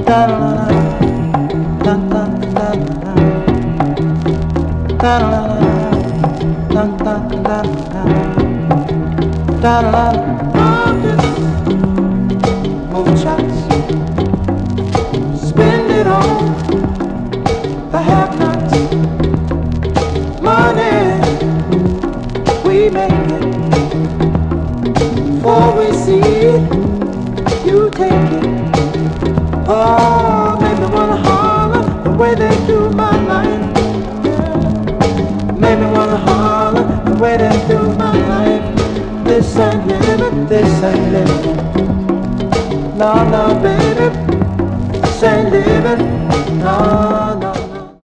Moonshots, spend it on the have-nots. Money, we make it. Before we see it, you take it. Oh, make me wanna holler the way they do my life. Yeah. Make me wanna holler the way they do my life. This ain't living, this ain't living. No, no, baby, this ain't living, no.